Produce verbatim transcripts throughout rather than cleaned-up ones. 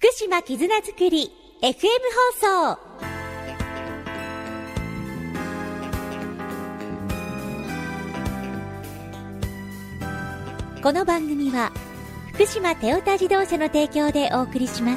福島絆づくり エフエム 放送。この番組は福島テオタ自動車の提供でお送りします。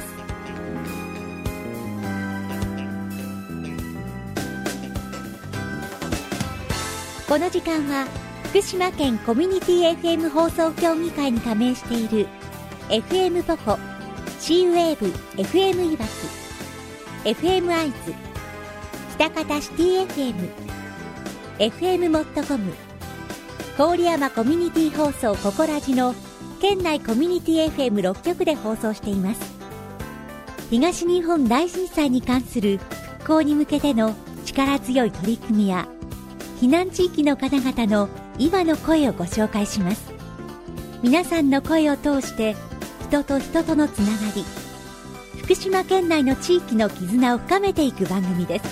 この時間は福島県コミュニティ エフエム 放送協議会に加盟している エフエム ポコ、C ウェーブ エフエム いわき、エフエム アイズ、北方シティ エフエム、エフエム モットコム、郡山コミュニティ放送ココラジの県内コミュニティ エフエムろっ 局で放送しています。東日本大震災に関する復興に向けての力強い取り組みや避難地域の方々の今の声をご紹介します。皆さんの声を通して人と人とのつながり、福島県内の地域の絆を深めていく番組です。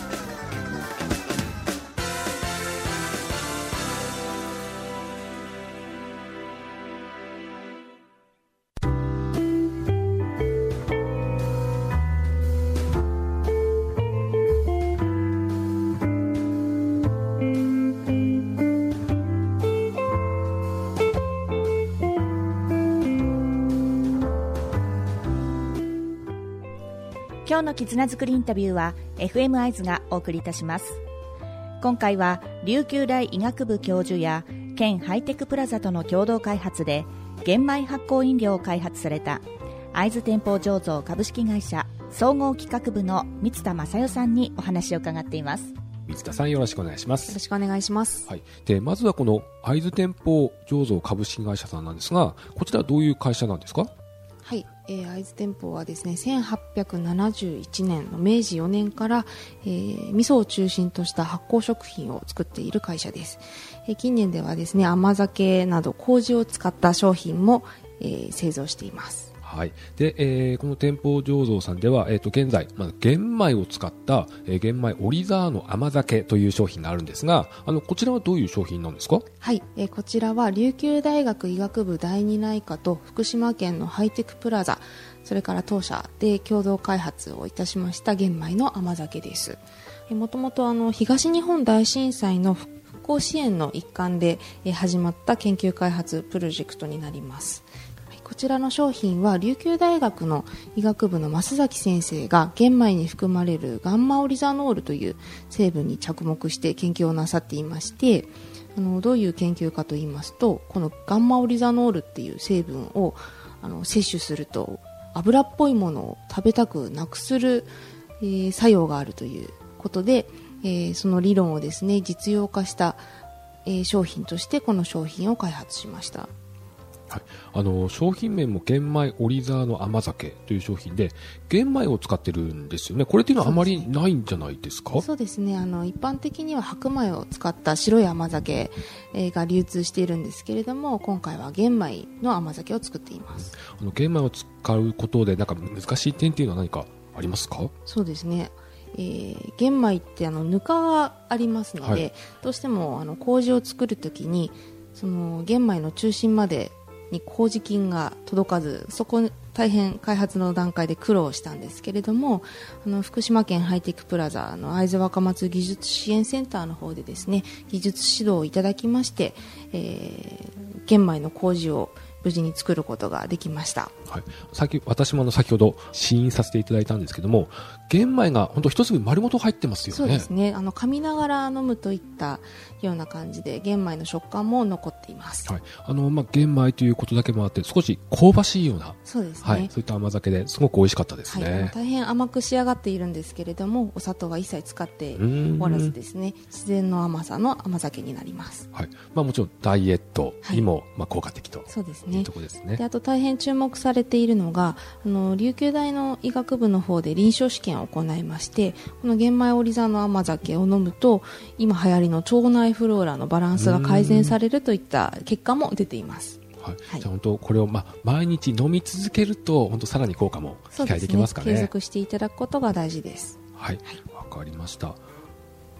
今日の絆づくりインタビューは エフエム アイズがお送りいたします。今回は琉球大医学部教授や県ハイテクプラザとの共同開発で玄米発酵飲料を開発された会津店舗醸造株式会社総合企画部の三田正代さんにお話を伺っています。 三田さん、よろしくお願いします。 よろしくお願いします。 はい、でまずはこの会津店舗醸造株式会社さんなんですが、こちらはどういう会社なんですか？ はい、えー、会津店舗はですね、せんはっぴゃくななじゅういちねんのめいじよねんから、えー、味噌を中心とした発酵食品を作っている会社です。えー、近年ではですね、甘酒など麹を使った商品も、えー、製造しています。 はい、で、えー、この店舗醸造さんでは、えー、と現在、まあ、玄米を使った、えー、玄米オリザーノ甘酒という商品があるんですが、あのこちらはどういう商品なんですか？ はい、えー、こちらは琉球大学医学部第二内科と福島県のハイテクプラザ、それから当社で共同開発をいたしました玄米の甘酒です。えー、もともとあの東日本大震災の復興支援の一環で、えー、始まった研究開発プロジェクトになります。こちらの商品は琉球大学の医学部の増崎先生が玄米に含まれるガンマオリザノールという成分に着目して研究をなさっていまして、あのどういう研究かといいますと、このガンマオリザノールっていう成分をあの摂取すると油っぽいものを食べたくなくする、えー、作用があるということで、えー、その理論をですね実用化した、えー、商品としてこの商品を開発しました。 はい、あの商品名も玄米オリザーノ甘酒という商品で玄米を使ってるんですよね。これっていうのはあまりないんじゃないですか？ そうですね、あの一般的には白米を使った白い甘酒が流通しているんですけれども、今回は玄米の甘酒を作っています。 あの玄米を使うことでなんか難しい点っていうのは何かありますか？ そうですね、えー、玄米ってあのぬかがありますので、はい、どうしてもあの麹を作るときにその玄米の中心までに麹菌が届かず、そこ大変開発の段階で苦労したんですけれども、あの福島県ハイテクプラザの会津若松技術支援センターの方でですね技術指導をいただきまして、えー、玄米の麹を無事に作ることができました。 はい、先私もあの先ほど試飲させていただいたんですけども、玄米が本当一粒丸ごと入ってますよね。 そうですね、あの噛みながら飲むといったような感じで玄米の食感も残っています。 はい、あのまあ、玄米ということだけもあって少し香ばしいような、 そうですね、 はい、そういった甘酒ですごく美味しかったですね。 はい、大変甘く仕上がっているんですけれども、お砂糖は一切使っておらずですね、自然の甘さの甘酒になります。 はい、まあ、もちろんダイエットにも、はい、まあ、効果的とそうですね、 いうところですね。 であと大変注目されているのが、あの琉球大の医学部の方で臨床試験を行いまして、この玄米オリザの甘酒を飲むと今流行りの腸内フローラのバランスが改善されるといった結果も出ています。 はいはい、じゃあ本当これを、まあ、毎日飲み続けると本当さらに効果も期待できますかね。 そうですね、継続していただくことが大事です。 はい、わ、はい、かりました。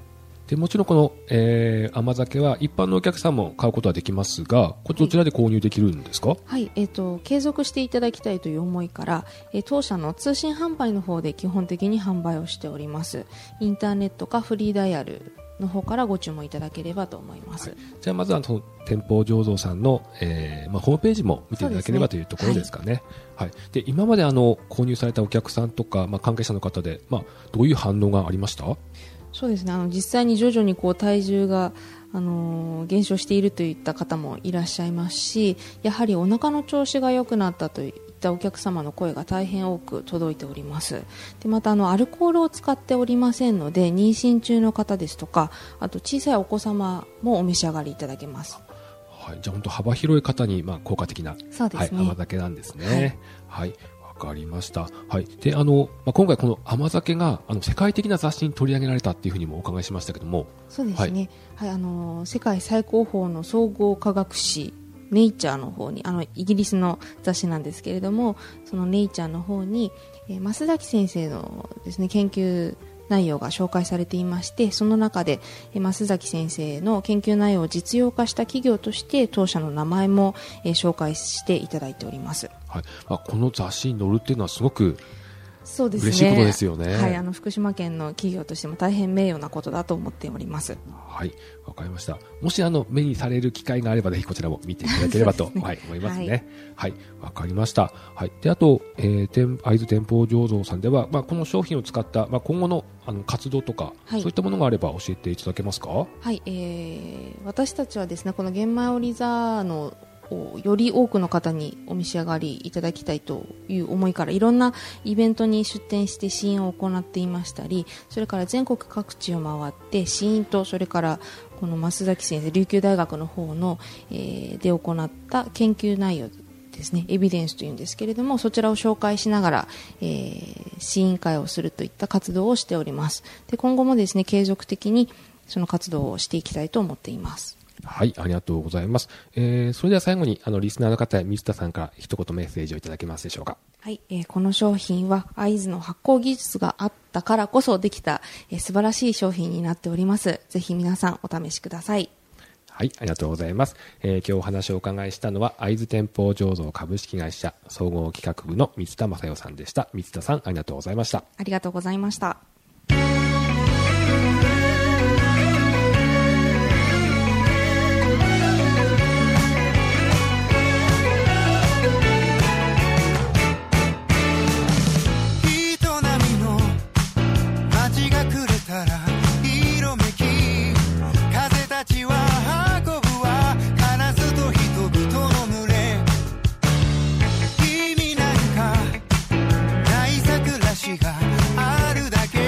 でもちろんこの、えー、甘酒は一般のお客さんも買うことはできますが、これどちらで購入できるんですか？ はい、えーと、継続していただきたいという思いから、えー、当社の通信販売の方で基本的に販売をしております。インターネットかフリーダイヤルの方からご注文いただければと思います。はい、 じゃあまずはその店舗醸造さんの、えーまあ、ホームページも見ていただければ、ね、というところですかね。はいはい、で今まであの購入されたお客さんとか、まあ、関係者の方で、まあ、どういう反応がありました？ そうですね、あの実際に徐々にこう体重が、あのー、減少しているといった方もいらっしゃいますし、やはりお腹の調子が良くなったといったお客様の声が大変多く届いております。でまたあのアルコールを使っておりませんので、妊娠中の方ですとか、あと小さいお子様もお召し上がりいただけます。 はい、じゃあ本当幅広い方に、まあ、効果的な、 そうですね、 はい、甘酒なんですね。はい、はいわかりました。はい。で、あの、まあ、今回この甘酒が、あの、世界的な雑誌に取り上げられたっていうふうにもお伺いしましたけども。 そうですね。はい、はい、あの、世界最高峰の総合科学誌、ネイチャーの方に、あの、イギリスの雑誌なんですけれども、そのネイチャーの方に、えー、増崎先生のですね、研究内容が紹介されていまして、その中で、えー、増崎先生の研究内容を実用化した企業として、当社の名前も、えー、紹介していただいております。 はい、まあ、この雑誌に載るっていうのはすごくそうですね、 嬉しいことですよね。 はい、あの福島県の企業としても大変名誉なことだと思っております。 はい、わかりました。もしあの目にされる機会があればぜひこちらも見ていただければと、ねはい、思いますね。はい、わ、はい、かりました。はい、であと、えー、会津店舗醸造さんでは、まあ、この商品を使った、まあ、今後のあの活動とか、はい、そういったものがあれば教えていただけますか？ はい、えー、私たちはですね、この玄米オリザーのをより多くの方にお召し上がりいただきたいという思いから、いろんなイベントに出展して試飲を行っていましたり、それから全国各地を回って試飲と、それからこの増崎先生、琉球大学の方の、えー、で行った研究内容ですね、エビデンスというんですけれども、そちらを紹介しながら、えー、試飲会をするといった活動をしております。で今後もですね、継続的にその活動をしていきたいと思っています。 はい、ありがとうございます。えー、それでは最後にあのリスナーの方や水田さんから一言メッセージをいただけますでしょうか？ はい、えー、この商品は会津の発酵技術があったからこそできた、えー、素晴らしい商品になっております。ぜひ皆さんお試しください。 はい、ありがとうございます。えー、今日お話をお伺いしたのは会津店舗醸造株式会社総合企画部の水田正代さんでした。水田さん、ありがとうございました。 ありがとうございました。 があるだけ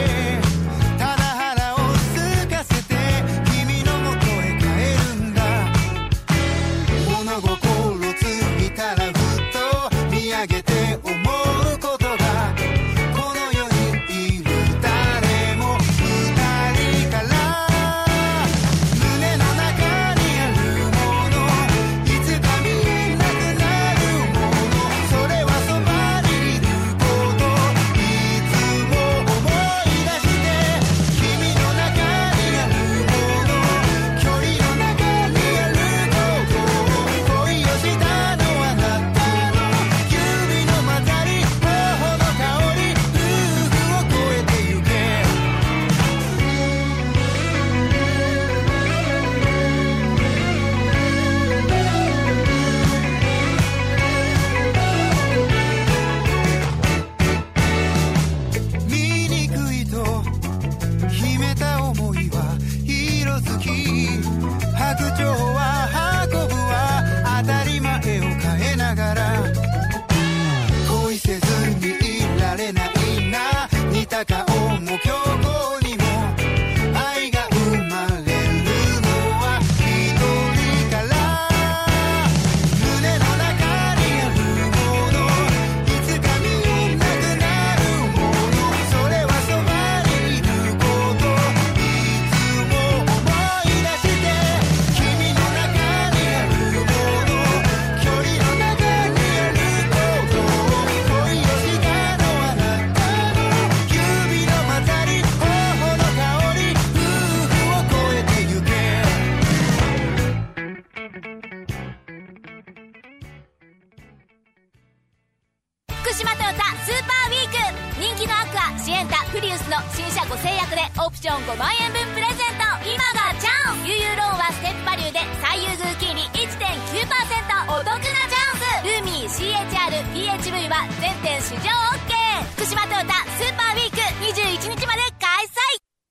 福島トヨタスーパーウィーク、人気のアクア、シエンタ、プリウスの新車ご制約でオプションごまんえんぶんプレゼント。今がチャンス。優々ローンはステップバリューで最優遇金利 いってんきゅうパーセント お得なチャンス。ルーミー シーエイチアールピーエイチブイ は全店試乗 OK。 福島トヨタスーパーウィークにじゅういちにちまで開催。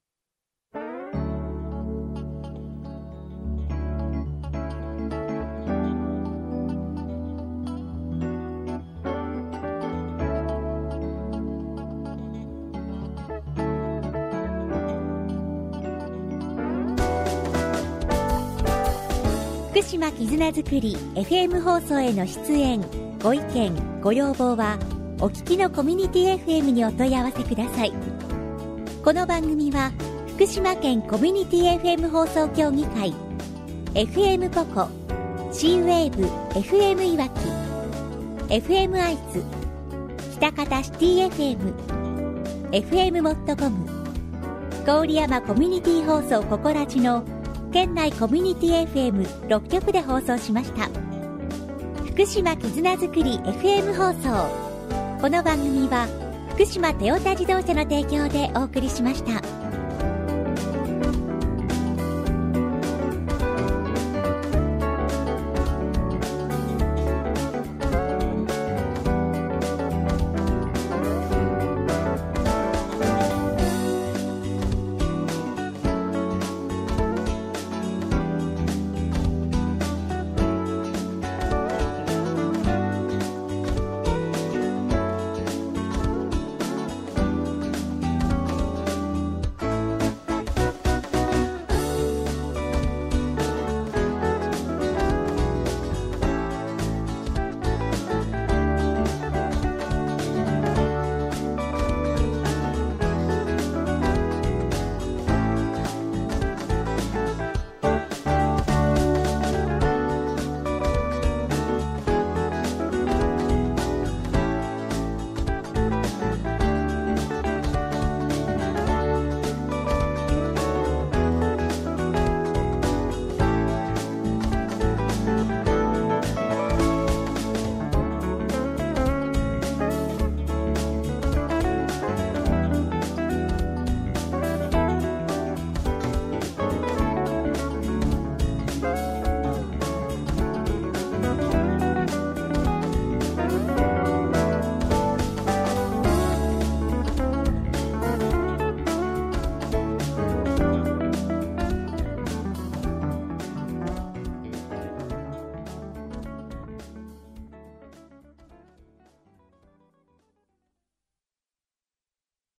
福島絆づくり エフエム 放送への出演ご意見ご要望はお聞きのコミュニティ エフエム にお問い合わせください。この番組は福島県コミュニティ エフエム 放送協議会 エフエム ポコ C ウェーブ エフエム いわき エフエム 愛知北方シティ エフエム エフエム モットコム郡山コミュニティ放送ココラジの県内コミュニティ エフエムろっきょくで放送しました。福島絆づくり エフエム 放送。この番組は福島トヨタ自動車の提供でお送りしました。